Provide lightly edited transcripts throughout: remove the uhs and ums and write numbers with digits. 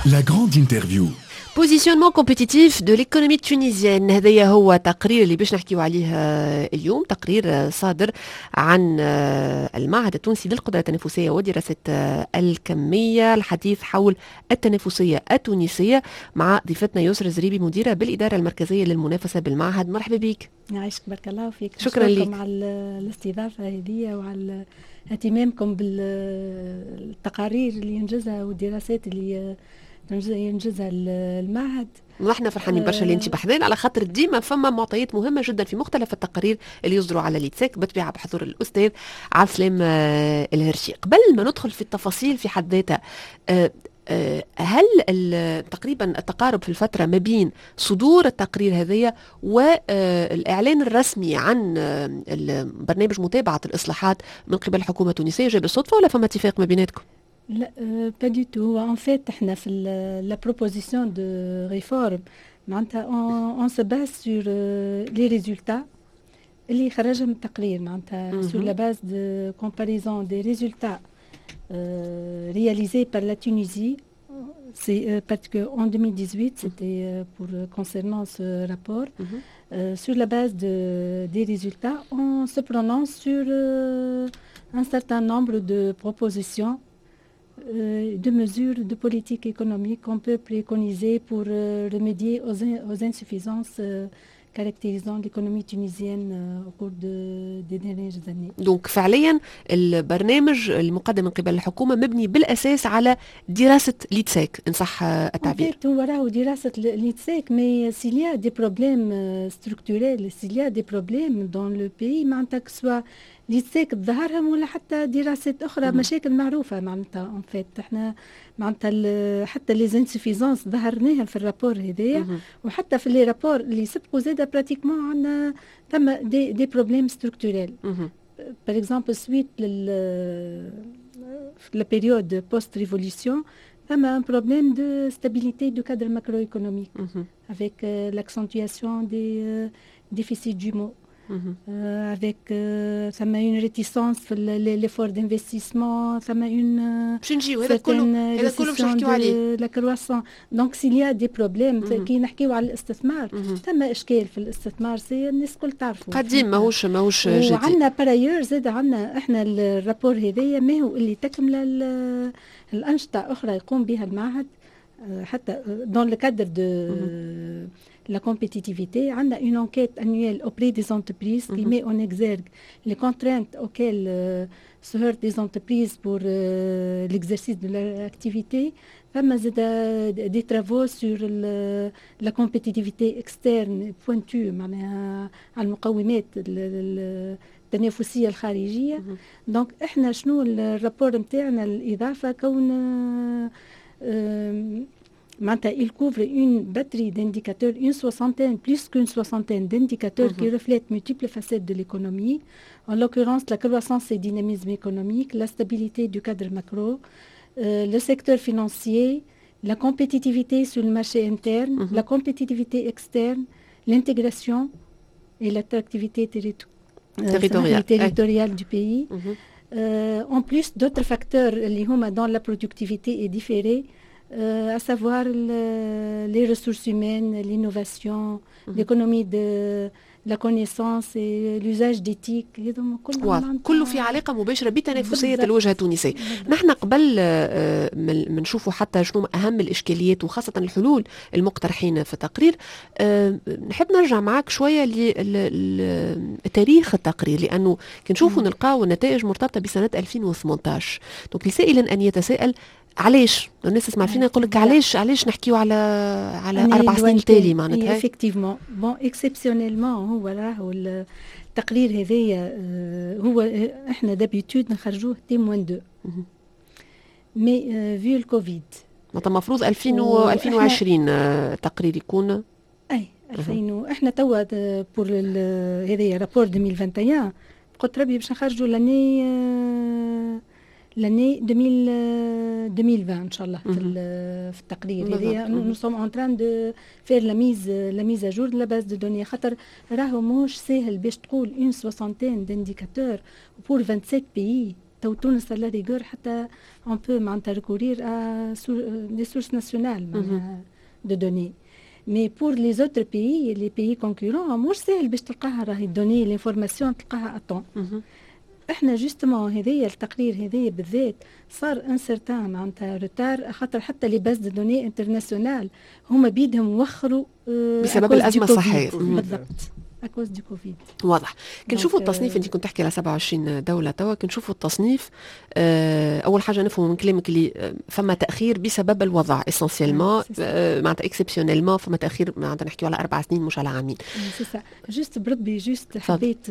La grande interview. بوزيشنمون كومبيتيتيف دو ليكونومي تونيزيان، هذايا هو تقرير اللي باش نحكيو عليه اليوم. تقرير صادر عن المعهد التونسي للقدرة التنافسية ودراسة الكمية، الحديث حول التنافسية التونسية مع ضيفتنا يسرى زريبي، مديرة بالإدارة المركزية للمنافسة بالمعهد. مرحبا بك. يعيشك بارك الله فيك. شكرا لك على الاستضافة هذه وعلى اهتمامكم بالتقارير اللي ينجزها والدراسات اللي ينجزها المعهد. ونحن فرحانين برشا اللي انت بحذين، على خاطر ديما فما معطيات مهمه جدا في مختلف التقارير اللي يصدروا على ليتسيك بالطبيعه بحضور الاستاذ عبد السلام الهرشي. قبل ما ندخل في التفاصيل في حد ذاتها، هل تقريبا التقارب في الفتره ما بين صدور التقرير هذيا والاعلان الرسمي عن برنامج متابعه الاصلاحات من قبل الحكومه التونسيه جاء بالصدفه ولا فما اتفاق ما بيناتكم؟ لا با دو تو. هو ان فيت احنا في لا بروبوزيسيون دو ريفورم معناتها اون سو باز سور لي ريزولتا اللي خرجها من التقرير، معناتها سور لا باز دو كومباريزون دي ريزولتا réalisés par la Tunisie. C'est parce qu'en 2018, c'était concernant ce rapport. Sur la base des résultats, on se prononce sur un certain nombre de propositions, de mesures de politique économique qu'on peut préconiser pour remédier aux insuffisances caractérisant l'économie tunisienne au cours des dernières années. Donc فعليا البرنامج المقدم من قبل الحكومة مبني بالأساس على دراسة ليتسيك إن صح التعبير. هو راهو دراسة ليتسيك، mais s'il y a des problèmes structurels, s'il y a des problèmes dans le pays معناتها سواء ليتسيك تظهرهم ولا حتى دراسات أخرى مشاكل معروفة معناتها en fait. احنا معناتها حتى لي زانسفيزونس ظهرناها في الرابور هذايا، وحتى في لي رابور اللي سبقوا زاده براتيكمون عندنا ثم دي بروبليم ستركتوريل. باغ اكزومبل سويت la période post-révolution, il y a un problème de stabilité du cadre macroéconomique avec l'accentuation des déficits jumeaux. Avec une réticence sur l'effort d'investissement, une récession de la croissance. Donc s'il y a des problèmes كي نحكيو على الاستثمار ثم اشكال في الاستثمار، سي الناس الكل تعرفوا قديم ماهوش جديد. وعندنا بارايور زاد عندنا احنا الرابور هذايا ما هو اللي تكمل الانشطه اخرى يقوم بها المعهد حتى dans le cadre de la compétitivité. On a une enquête annuelle auprès des entreprises qui met en exergue les contraintes auxquelles se heurtent des entreprises pour l'exercice de leur activité. Des travaux sur la compétitivité externe pointue معناها على المقومات التنافسية الخارجية. donc احنا شنو الرابور نتاعنا الإضافة كون il couvre une batterie d'indicateurs, plus qu'une soixantaine d'indicateurs qui reflètent multiples facettes de l'économie, en l'occurrence la croissance et dynamisme économique, la stabilité du cadre macro, le secteur financier, la compétitivité sur le marché interne, la compétitivité externe, l'intégration et l'attractivité territoriale du pays. En plus d'autres facteurs dans la productivité et différés, à savoir les ressources humaines, l'innovation, l'économie de la connaissance et l'usage d'éthique. كله في علاقة مباشرة بتنافسية الوجهة التونسية. نحن قبل ما نشوفوا حتى شنو أهم الإشكاليات وخاصة الحلول المقترحين في التقرير، نحب نرجع معك شوية لتاريخ التقرير، لأنه كنشوفوا نلقاو النتائج مرتبطة بسنة 2018. دونك لسائل أن يتساءل علاش الناس تسمع فينا يقول لك علاش نحكيو على 4 سنين تالي معناتها. effectivement bon exceptionnellement هو راهو التقرير هذايا هو احنا دابيتود نخرجوه تيموان 2 مي فيو الكوفيد معناتها المفروض 2020 تقرير يكون 2000. احنا توا بور هذايا رابور 2021 قلت ربي باش نخرجوا l'année 2020 ان شاء الله في التقرير هذه. nous sommes en train de faire la mise à jour de la base de données، خاطر راهو موش ساهل باش تقول une soixantaine d'indicateurs pour 27 pays تو تونس على ريغور حتى on peut معناتها recourir à des sources nationales معناها de données. Mais pour les autres pays, les pays concurrents, مش سهل باش تلقاها راهي الدوني الانفورماسيون تلقاها أطون. احنا جوستومون هذايا التقرير هذايا بالذات صار ان سيرتان معناتها روتار خاطر حتى لي باز دو دوني انترناسيونال هما بيدهم وخروا بسبب الازمه الصحيه. بالضبط اكوز دي كوفيد. واضح. كنشوفوا التصنيف، انت كنت تحكي على 27 دوله توا، كنشوفوا التصنيف اول حاجه نفهم من كلامك اللي فما تاخير بسبب الوضع اسونسيلمون، معناتها اكسبسيونيلمون فما تاخير، معناتها نحكيو على 4 سنين مش على عامين. سي سا جوست بربي جوست حبيت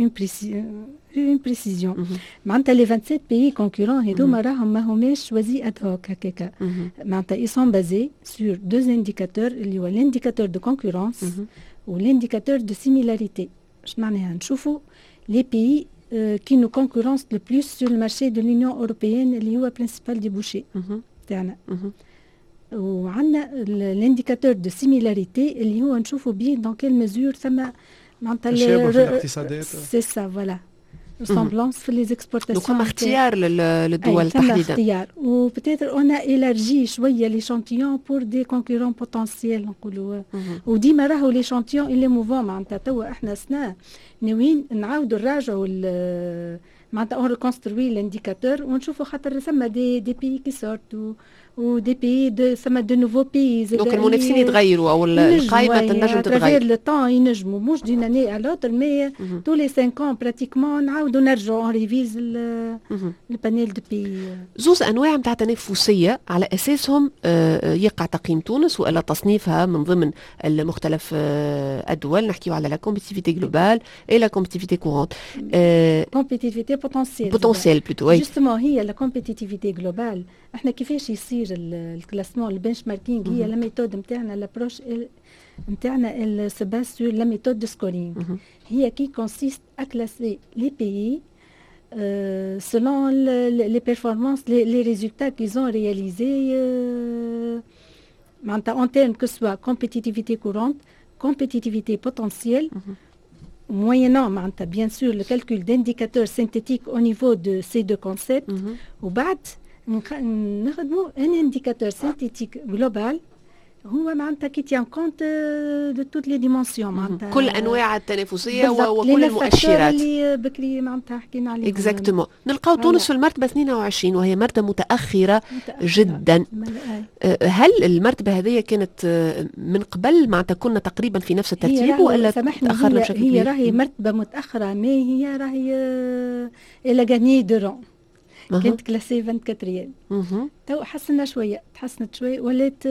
اون بريسيزيون معناتها لي 27 بيي كونكورون هذوما راهم ما هماش شوازي اد هوك هكاكا، معناتها اي سون بازي سور دو انديكاتور اللي هو الانديكاتور دو كونكورونس والانديكاتور دو سيميلاريتي. اش معناها؟ نشوفوا لي بيي كي نو كونكورونس لو بلوس سور المارشي دو لونيون اوروبيين اللي هو برينسيبال ديبوشي تاعنا، وعندنا الانديكاتور دو سيميلاريتي اللي هو نشوفوا بيه دون كيل ميزور ثم معناتها تشابه في الاقتصادات. سي سا فوالا ressemblance في les exportations. Donc comme اختيار للدول تحديدا. اختيار و peut-être on a élargi شوية l'échantillon pour des concurrents potentiels نقولوا. وديما راهو l'échantillon اللي موفون معناتها توا احنا سنة ناويين نعاودوا نراجعوا معناتها on reconstruit l'indicateur ونشوفوا خاطر ثم des pays qui sortent و دي بي ثم دو نوفو بي. دونك المنافسين يتغيروا او القائمه تنجم تتغير لو طون، ينجموا مش دون اني ا لوتر مي تو لي 5 ans براتيكمون نعاودوا نرجعوا اون ريفيز البانيل دو بي. زوز انواع نتاع تنافسيه على اساسهم يقع تقييم تونس والا تصنيفها من ضمن المختلف الدول. نحكيو على لا كومبيتيفيتي جلوبال اي لا كومبيتيفيتي كورونت. كومبيتيفيتي بوتنسيال بلوتو. جوستومون هي لا كومبيتيفيتي جلوبال. احنا كيفاش يصير الكلاسمون البنش ماركينغ؟ هي لا ميثود نتاعنا لابروش نتاعنا se base sur la méthode de scoring. هي qui consiste à classer les pays selon les performances, les résultats qu'ils ont réalisés en termes que ce soit compétitivité courante, compétitivité potentielle, moyennant bien sûr le calcul d'indicateurs synthétiques au niveau de ces deux concepts. وبعد نخدموا un indicateur synthétique global هو معناتها كي تيان كونت دو توت لي ديمونسيون معناتها كل انواع التنافسيه وكل المؤشرات اللي بكري معناتها حكينا عليها. اكزاكتومون. نلقاو تونس في المرتبه 22 وهي مرتبه متاخره جدا. هل المرتبه هذه كانت من قبل معناتها كنا تقريبا في نفس الترتيب ولا تاخرنا بشكل كبير؟ هي راهي مرتبه متاخره، ما هي راهي الى غاني دو رون. كانت كلاسي 24 تو حسنا شويه، تحسنت شويه ولات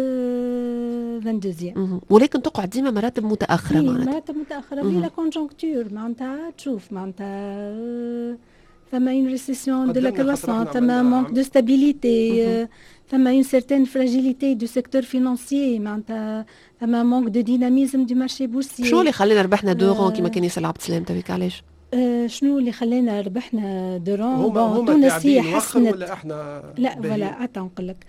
22 ولكن تقعد ديما مراتب متاخره. معناتها مراتب متاخره في لا كونجونكتور معناتها تشوف معناتها ثم une récession de la croissance، ثم manque de stabilité، ثم une certaine fragilité du secteur financier معناتها ثم manque de dynamisme du marché boursier. شو اللي خلينا ربحنا دورون كما كان ياسر عبد السلام تبيك علاش؟ شنو اللي خلينا ربحنا درون؟ هما تونس هي حسنت ولا احنا؟ لا ولا اتى نقول لك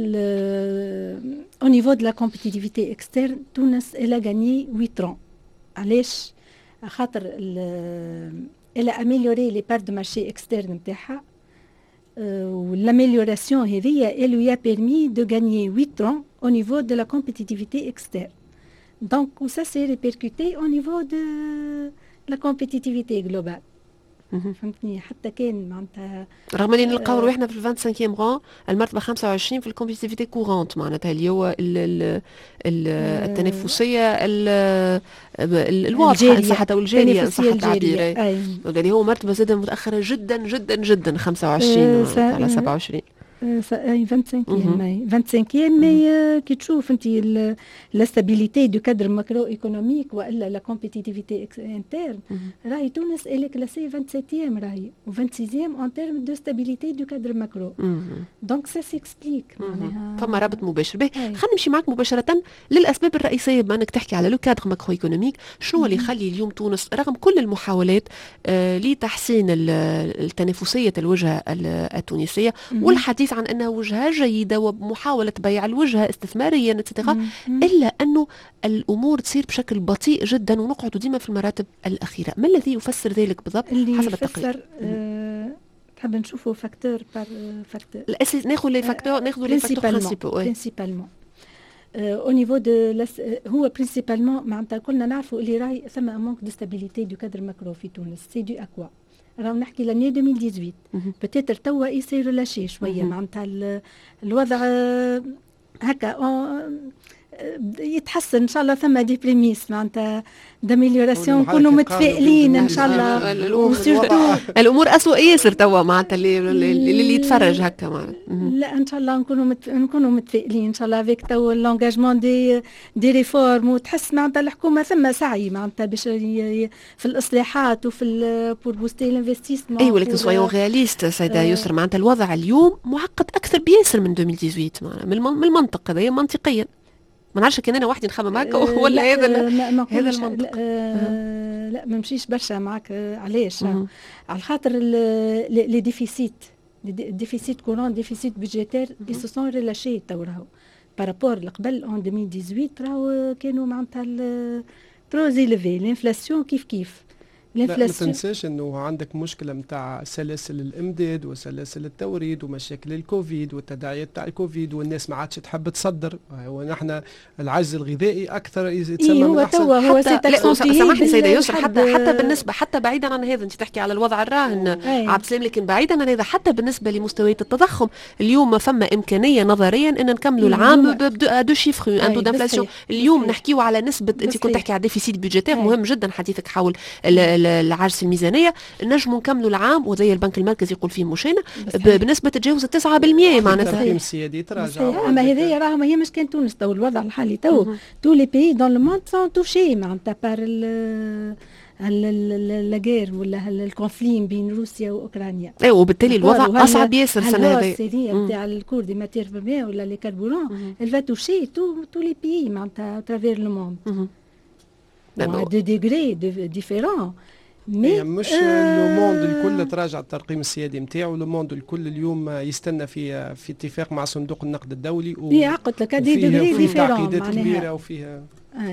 au niveau de la compétitivité externe تونس elle a gagné 8 ans. علاش؟ خاطر elle a amélioré les parts de marché externe نتاعها والامélioration هذه elle lui a permis de gagner 8 ans au niveau de la compétitivité externe. Donc ça s'est répercuté au niveau de la compétitivité globale. فهمتني؟ حتى كان معناتها رغم اللي نلقاو روحنا في 25 ران المرتبه 25 في الكومبيتيفيتي كورونت معناتها اللي هو التنافسيه الواضحه ان صح والجاريه ان صح التعبير، اللي هو مرتبه زاده متاخره جدا جدا جدا 25 على 27. 25 مي كي تشوف انت لا ستابيليتي دو كادر ماكرو ايكونوميك والا لا كومبيتيتيفيتي انترن راهي تونس الي كلاسي 27 راهي و 26 ان تيرم دو ستابيليتي دو كادر ماكرو. دونك سا سيكسبليك معناها فما رابط مباشر. باهي خلينا نمشي معك مباشره للاسباب الرئيسيه بما انك تحكي على لو كادر ماكرو ايكونوميك. شنو اللي يخلي اليوم تونس رغم كل المحاولات لتحسين التنافسيه الوجهه التونسيه والحديث عن انها وجهه جيده ومحاوله بيع الوجهه استثماريا اتسيتيرا، الا انه الامور تصير بشكل بطيء جدا ونقعد ديما في المراتب الاخيره. ما الذي يفسر ذلك بالضبط حسب التقرير؟ تحب نشوفوا فاكتور بار فاكتور. الاساس ناخذ لي فاكتور برينسيبالمون au niveau de هو برينسيبالمون معناتها كلنا نعرفوا اللي راهي ثم مانك دو ستابيليتي دو كادر ماكرو في تونس سي دو اكوا راهو نحكي لاني 2018 بتاتر توا يصير ريلاشي شويه معناتها الوضع هكا يتحسن ان شاء الله ثم دي بريميس معناتها داميليوراسيون نكونوا متفائلين ان شاء الله. الامور اسوء ياسر توا معناتها اللي يتفرج هكا معناتها. لا ان شاء الله نكونوا متفائلين ان شاء الله افيك تو لونجاجمون دي ريفورم وتحس معناتها الحكومه ثم سعي معناتها باش في الاصلاحات وفي بور بوستي الانفستيسمون. اي ولكن سويون رياليست سيده يسر معناتها الوضع اليوم معقد اكثر بياسر من 2018 معناتها من المنطق هذا منطقيا. ما نعرفش كان انا وحدي نخمم هكا ولا هذا هذا المنطق. لا ما نمشيش برشا معك علاش على خاطر لي ديفيسيت كورون ديفيسيت بودجيتير ils se sont relâchés تو راهو بارابور لقبل en 2018 راهو كانوا معناتها ترو زيليفي الانفلاسيون كيف لا ما تنساش انه عندك مشكله نتاع سلاسل الامداد وسلاسل التوريد ومشاكل الكوفيد والتداعيات تاع الكوفيد والناس ما عادش تحب تصدر ونحن العجز الغذائي اكثر يتسمى من احسن. هو سامحني سيده يسرا حتى بالنسبه حتى بعيدا عن هذا انت تحكي على الوضع الراهن عبد السلام لكن بعيدا عن هذا حتى بالنسبه لمستويات التضخم اليوم ما فما امكانيه نظريا ان نكملوا العام دو شيفر اندو دانفلاسيون. اليوم نحكيو على نسبه انت كنت تحكي على ديفيسيت بودجيتير مهم جدا حديثك حول العجز في الميزانيه نجموا نكملوا العام وزي البنك المركزي يقول فيه مشينا بنسبه تتجاوز 9% معناتها. التقييم السيادي تراجع. اما هذه راهو ما هي مش كان تونس تو الوضع الحالي تو لي بيي دون لو موند سون توشي معناتها بار لاغير ولا الكونفلي بين روسيا واوكرانيا. اي وبالتالي الوضع اصعب ياسر السنه هذه. السيريه نتاع الكور دي ماتير بروميير ولا لي كاربورون الفا توشي تو لي بيي معناتها ترافير لو موند. دي ديغري ديفيرون مش لو موند الكل تراجع الترقيم السيادي نتاعو. لو موند الكل اليوم يستنى في اتفاق مع صندوق النقد الدولي قلت لك دي ديغري ديفيرون تعقيدات كبيره وفيها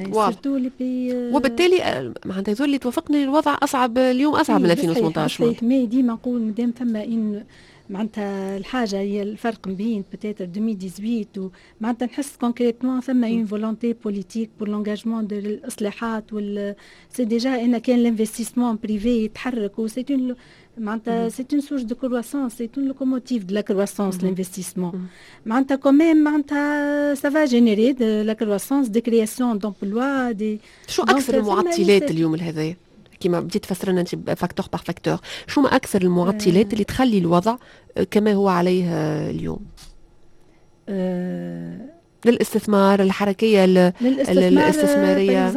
وبالتالي معناتها يظل اللي توافقني الوضع اصعب اليوم اصعب من 2018. ما ديما نقول مادام ثم ان معناتها الحاجه هي الفرق بين بتاتر 2018 معناتها نحس كونكريتمون ثم اون فولونتي بوليتيك بور لونجاجمون دو الاصلاحات سي ديجا ان كان الانفستيسمون بريفي يتحرك و سي معناتها سي اون سورس دو كرواسونس سي اون لوكوموتيف دو لا كرواسونس الانفستيسمون معناتها كوميم معناتها سا فا جينيري دو لا كرواسونس دي كرياسيون دومبلوا دي. شو اكثر المعطلات اليوم هذايا كما بديت تفسر لنا انت فاكتور بار فاكتور شو ما اكثر المعطلات اللي تخلي الوضع كما هو عليه اليوم؟ للاستثمار الحركيه الاستثماريه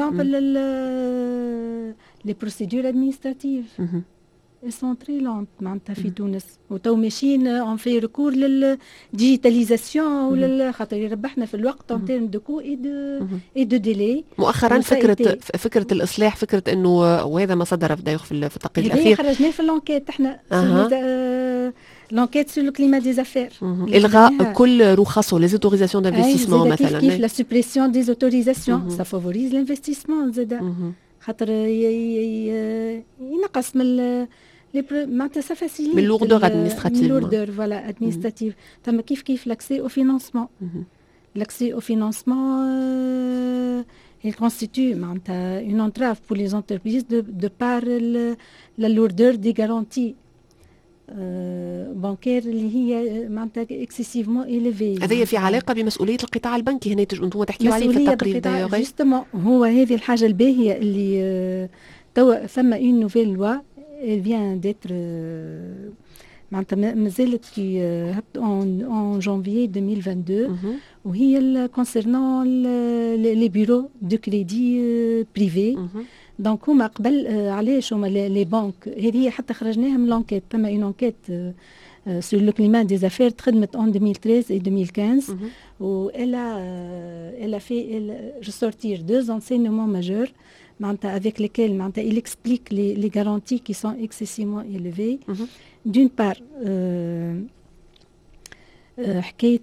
لي بروسيدور ادمينستراتيف sont très lentes معناتها في تونس وتو ماشيين اون في ريكور للديجيتاليزاسيون ولا خاطر يربحنا في الوقت اون تيرم دو كو اي دو ديلي. مؤخرا فكره الاصلاح فكره انه وهذا ما صدر في التقرير الاخير خرجناه في اللونكيت احنا لونكيت سور لو كليما دي زافير الغاء كل رخص لي اوتوريزاسيون دانفستيسمون مثلا كيف لا سوبريسيون دي اوتوريزاسيون سا فافوريز الانفستيسمون زاد خاطر ينقص من معناتها سا فاسيليت من لوردور ادمينستراتيف لوردور فوالا ادمينستراتيف تما كيف لاكسي او فينانسمون l'accès au financement il constitue une entrave pour les entreprises de par la lourdeur des garanties بانكير اللي هي معناتها اكسيسيفمون إليفي. هذه في علاقه بمسؤوليه القطاع البنكي هنا انتم تحكيوا عليه في التقرير دايوغ جوستومون هو هذه الحاجه الباهيه اللي توا ثم اون نوفيل لوا elle vient d'être معناتها مازالت كي هبط en janvier 2022 وهي concernant les bureaux de crédit privés. دونك هما قبل علاش هما لي بانك هذه حتى خرجناها من لونكيت ثم اون انكيت سور لو كليما دي زافير تخدمت en 2013 et 2015 و elle a fait ressortir deux enseignements majeurs معناتها avec lesquels معناتها il explique les garanties qui sont excessivement élevées. d'une part حكايه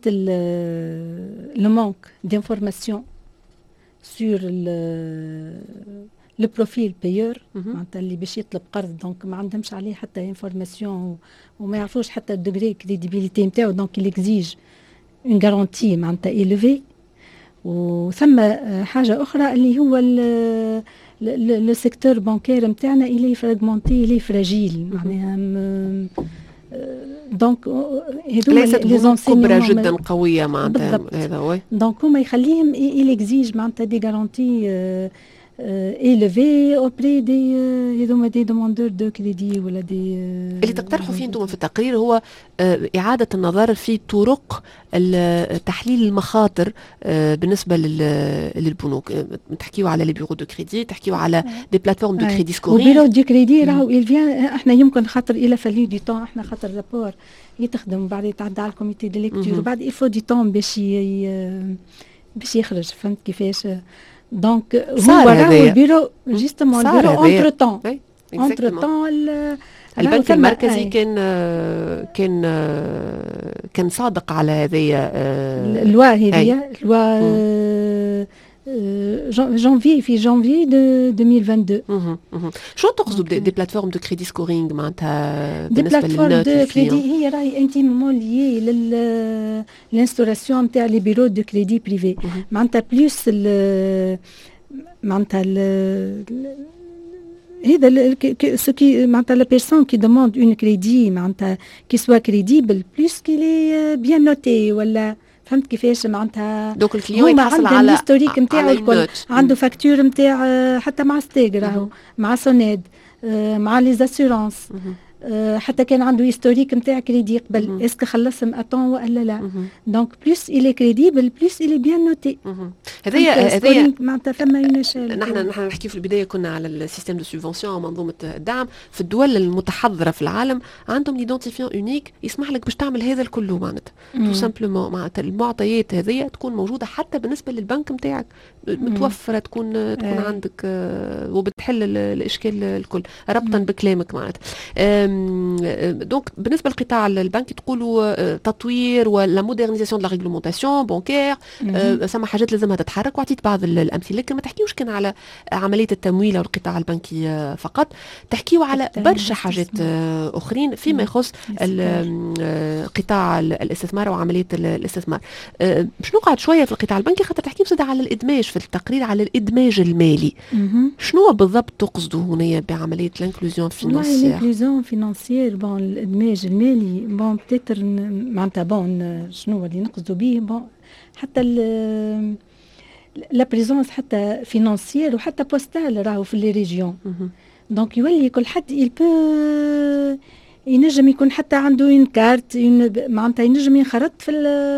le manque d'information sur لو بروفيل بايور معناتها اللي باش يطلب قرض دونك ما عندهمش عليه حتى انفورماسيون وما يعرفوش حتى الدوغري كريديبيليتي نتاعو دونك يليكزيج اون غارونتي معناتها ايليفي. وثم حاجه اخرى اللي هو لو سيكتور بانكير نتاعنا الي فراغمونتي الي فراجيل معناها دونك هذوما ليست بنوك كبرى جدا قويه معناتها هذا هو دونك هما يخليهم يليكزيج معناتها دي غارونتي élevé auprès des demandeurs de crédit ولا دي اللي تقترحوا فيه انتم في التقرير هو إعادة النظر في طرق تحليل المخاطر بالنسبة للبنوك. تحكيوا على لي بيرو دو كريدي، تحكيوا على دي بلاتفورم دو كريدي سكورينغ. وبيرو دو كريدي راهو احنا يمكن خاطر الى فالي دي طون احنا خاطر رابور يتخدم بعد يتعدى على الكوميتي دي ليكتور وبعد يفو دي طون باش يخرج فهمت كيفاش. دونك هو راهو البيرو جيستمون البيرو انتر طون البنك المركزي كان صادق على هذه اللوا هذه اللوا في جانفي 2022. شو تقصدوا دي بلاتفورم دو كريدي سكورينغ معناتها بالنسبه للنوت دو كريدي؟ هي راهي انتيمون ليي للانستوراسيون نتاع لي بيرو دو كريدي بريفي معناتها بلوس معناتها هذا سكي معناتها لا بيرسون كي دوموند اون كريدي معناتها كي سوا كريديبل بلوس كي لي بيان نوتي ولا فهمت كيفاش معناتها. دونك الكليون يتحصل على الهيستوريك نتاعو الكل، عنده فاكتور نتاع حتى مع ستيغ راهو مع سونيد مع لي زاسيورونس حتى كان عنده هيستوريك نتاع كريدي قبل اسكو خلصهم اتون ولا لا. دونك بلوس الي كريديبل بلوس الي بيان نوتي. هذايا معناتها ثم ينشال. نحن نحكي في البدايه كنا على السيستم دو سوبفونسيون منظومه الدعم في الدول المتحضره في العالم عندهم ليدونتيفيون اونيك يسمح لك باش تعمل هذا الكل معناتها تو سامبلومون معناتها المعطيات هذه تكون موجوده حتى بالنسبه للبنك نتاعك متوفره تكون عندك وبتحل الاشكال الكل ربطا بكلامك معناتها. دونك بالنسبه للقطاع البنكي تقولوا تطوير ولا مودرنيزاسيون دو لا ريغلومونطاسيون بانكير ثم حاجات لازمها تتحرك وعطيت بعض الامثله لكن ما تحكيوش كان على عمليه التمويل او القطاع البنكي فقط، تحكيوا على برشا حاجات اخرين فيما يخص قطاع الاستثمار وعمليه الاستثمار. باش نقعد شويه في القطاع البنكي خاطر تحكيوا زاد على الادماج في التقرير على الادماج المالي. شنو بالضبط تقصدوا هنا بعمليه الانكلوزيون فينانسيير؟ الانكلوزيون فينانسيير بون الادماج المالي بون بتيتر معناتها بون شنو اللي نقصدوا به بون حتى لا بريزونس حتى فينانسيير وحتى بوستال راهو في لي ريجيون. دونك يولي كل حد ينجم يكون حتى عنده اون كارت معناتها ينجم ينخرط في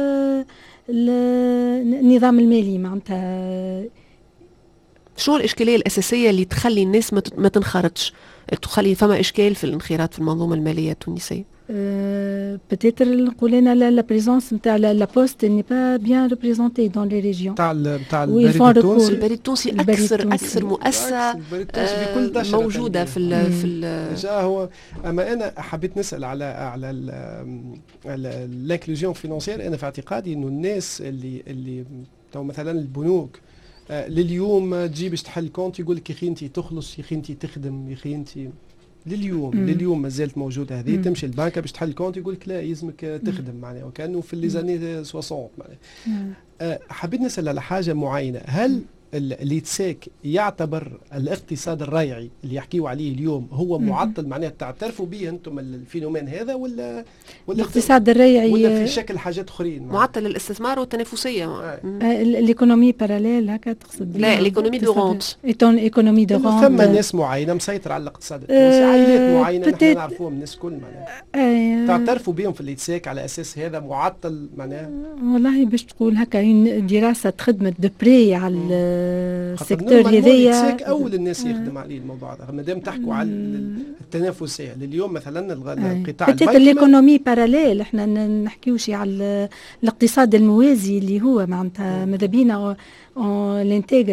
النظام المالي. معناتها شنو الاشكاليه الاساسيه اللي تخلي الناس ما تنخرطش تخلي فما اشكال في الانخراط في المنظومه الماليه التونسيه؟ peut-être نقول انا لا بريزونس نتاع لا بوست ني با بيان ريبريزونتي دون لي ريجيون تاع البريد التونسي. البريد التونسي اكثر مؤسسه موجوده في جا هو. اما انا حبيت نسال على الانكلوزيون فينانسيير. انا في اعتقادي انه الناس اللي مثلا البنوك لليوم تجي باش تحل كونت يقول لك يا اخي انت تخلص يا اخي انت تخدم يا اخي انت لليوم ما زالت موجوده هذه. تمشي البنكه باش تحل كونت يقول لك لا يلزمك تخدم معناها وكانه في لي زاني 60 معناها. حبيت نسال على حاجه معينه. هل الليتسيك يعتبر الاقتصاد الريعي اللي يحكيوا عليه اليوم هو معطل معناها تعترفوا به انتم الفينومين هذا ولا الاقتصاد الريعي ولا في شكل حاجات اخرين معطل الاستثمار والتنافسيه؟ الايكونومي باراليل هكا تقصد؟ لا الايكونومي دو رونت. ايكونومي دو رونت ثم ناس معينه مسيطره على الاقتصاد التونسي عائلات معينه نحن نعرفوهم الناس كل معناها تعترفوا بهم في الليتسيك على اساس هذا معطل معناها؟ والله باش تقول هكا دراسه خدمت دبري على السيكتور هذايا اول الناس يخدم عليه الموضوع هذا. ما دام تحكوا على التنافسيه لليوم مثلا القطاع البنكي الايكونومي باراليل احنا نحكيوش على الاقتصاد الموازي اللي هو معناتها ماذا بينا لانتيغر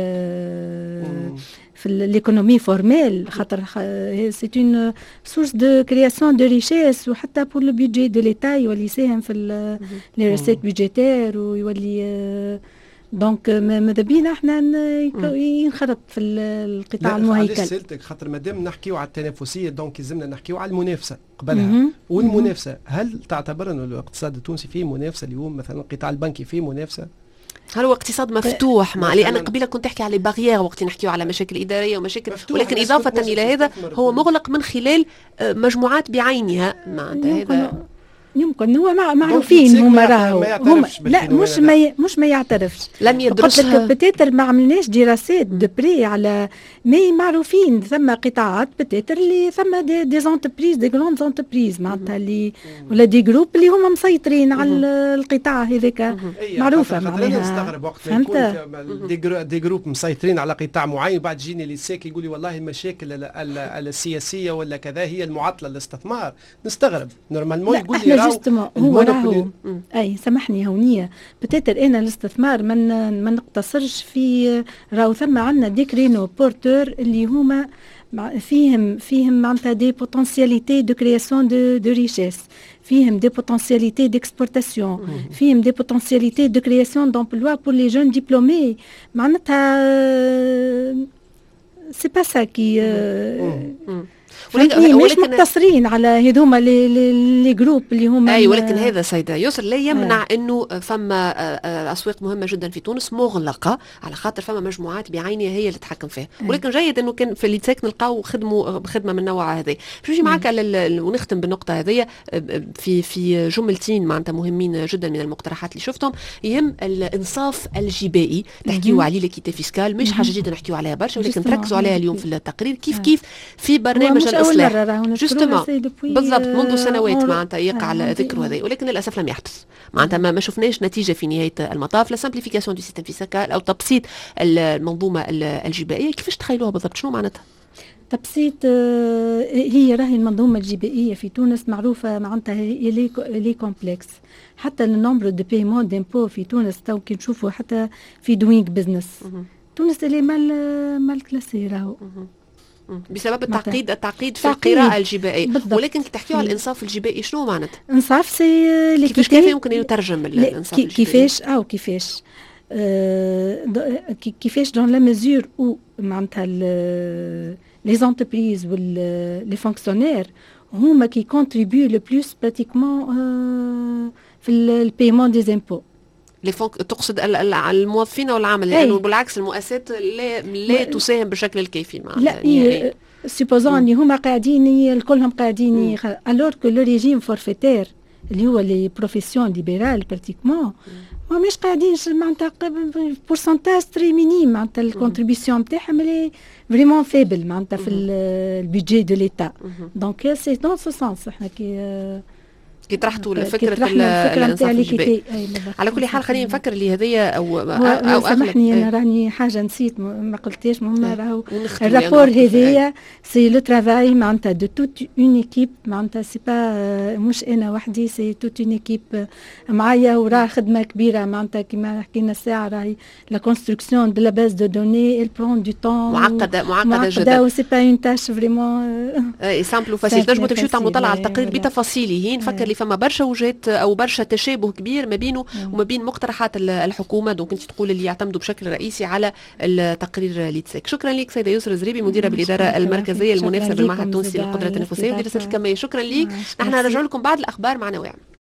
في الايكونومي فورميل خاطر سي اون سورس دو كرياسيون دو ريشيس وحتى بور لو بيدجي دو ليتا يولي يساهم في لي ريسيت بيدجيتير ويولي دونك ماذا بينا احنا ينخرط في القطاع المهيكل. علاش سالتك خاطر مادام نحكيو على التنافسيه دونك لازمنا نحكيو على المنافسه قبلها. والمنافسه هل تعتبر انه الاقتصاد التونسي فيه منافسه اليوم؟ مثلا القطاع البنكي فيه منافسه؟ هل هو اقتصاد مفتوح؟ لأن قبيله كنت تحكي على باريير وقت نحكيو على مشاكل إدارية ومشاكل، ولكن إضافة إلى هذا هو مغلق من خلال مجموعات بعينها. معناتها هذا يمكن هو معروفين هما راهو لا مش ما يعترفش، لم يدرسها بتاتر ما عملناش دراسات دو بري على مي معروفين. ثم قطاعات بتاتر اللي ثم دي زونتربريز دي غروند زونتربريز معناتها اللي ولا دي جروب اللي هما مسيطرين على القطاع هذاك معروفه معناها. نستغرب وقت ما يكون دي جروب مسيطرين على قطاع معين وبعد يجيني ليساك يقول لي والله المشاكل السياسيه ولا كذا هي المعطله للاستثمار. نستغرب نورمالمون يقول لي هو راهو اي سامحني هونيه بتاتر انا الاستثمار ما نقتصرش في راهو ثم عندنا دي كرينو بورتور اللي هما فيهم معناتها دي بوتنسياليتي دو كرياسيون دو ريشيس، فيهم دي بوتنسياليتي ديكسبورتاسيون، فيهم دي بوتنسياليتي دو كرياسيون دومبلوا بور لي جون ديبلومي. معناتها سي با سا كي مش مقتصرين على هذوما لي جروب اللي هما اي. ولكن هذا سيدة يسر لا يمنع انه فما اسواق مهمه جدا في تونس مغلقه على خاطر فما مجموعات بعينها هي اللي تتحكم فيها. ولكن جيد انه كان في الليتساك نلقاو خدمه من نوع هذا. نجي معك ونختم بالنقطه هذه في جملتين معناتها مهمين جدا من المقترحات اللي شفتهم. يهم الانصاف الجبائي تحكيوا عليه ليكيتي فيسكال، مش حاجه جديده نحكيوا عليها برشا ولكن تركزوا عليها اليوم في التقرير كيف في برنامج الإصلاح جوستومون بالضبط منذ سنوات معناتها يقع ذكر هذا، ولكن للأسف لم يحدث. معناتها ما شفناش نتيجة في نهاية المطاف. لا سامبليفيكاسيون دو سيستم فيسكال أو تبسيط المنظومة الجبائية. كيفاش تخيلوها بالضبط؟ شنو معناتها؟ تبسيط هي راهي المنظومة الجبائية في تونس معروفة معناتها لي كومبلكس. حتى النمبر دو بيمون ديمبو في تونس تو كي نشوفوا حتى في دوينغ بزنس تونس اللي مال كلاسي راهو بسبب التعقيد في القراءة الجبائية. ولكن كي تحكيوا على الإنصاف الجبائي شنو معناتها؟ إنصاف سي كيف يمكن يترجم الإنصاف الجبائي؟ كيفاش دون لا ميزور او معناتها لي زونتربريز لي فونكسيونير هما كي كونتريبيو لو بلوس براتيكمون في البيمون دي زامبو. تقصد الموظفين او العمل لانه يعني بالعكس المؤسسات لا تساهم بالشكل الكافي مع لا سيبوزون هما قاعدين كلهم قاعدين الور كو لو ريجيم فورفيتير اللي هو لي بروفيسيون ليبرال براتيكمون ما مش قاعدين معناتها بورسنتاج تري مينيم معناتها الكونتريبيسيون نتاعهم اللي فريمون فيبل معناتها في البيدجي دو ليتا. دونك سي دون سو سونس احنا كي طرحتوا فكرة الانصاف الجبائي. على كل حال خلينا نفكر اللي هذيا او سامحني انا راني حاجه نسيت ما قلتيش مهمه راهو الرابور هذايا سي لو ترافاي معناتها دو توت اون ايكيب معناتها سي با مش انا وحدي سي توت اون ايكيب معايا وراه خدمه كبيره معناتها كما حكينا الساعه راهي لا كونستركسيون دو لا باز دو دوني ال برون دو طون معقده جدا و سي با اون تاش فريمون سامبل وفاسيل. تنجموا تمشيو تعملوا طلعه على التقرير بتفاصيله. نفكر فما برشا وجهات او برشا تشابه كبير ما بينه وما بين مقترحات الحكومه. دونك انت تقول اللي يعتمدوا بشكل رئيسي على التقرير ليتساك. شكرا لك سيده يسرى زريبي مديره بالاداره المركزيه المنافسه بالمعهد التونسي للقدره التنفسيه ودراسات الكميه. شكرا لك. نحن نرجع لكم بعد الاخبار مع نوايا.